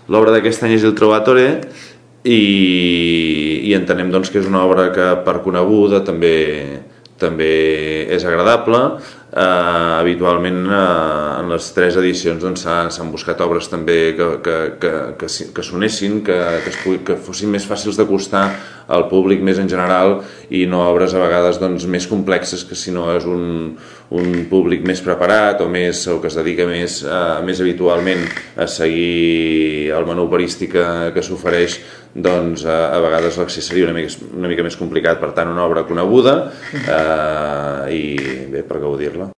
l'obra d'aquest any és El Trovatore i entenem doncs, que és una obra que per coneguda també és agradable. Habitualment en les 3 edicions doncs, s'han buscat obres també que sonessin, que fossin més fàcils d'acostar al públic més en general i no obres a vegades doncs, més complexes que si no és un públic més preparat o que es dedica més habitualment a seguir el menú operístic que s'ofereix, doncs a vegades l'accés seria una mica més complicat. Per tant, una obra coneguda i bé, per gaudir-la.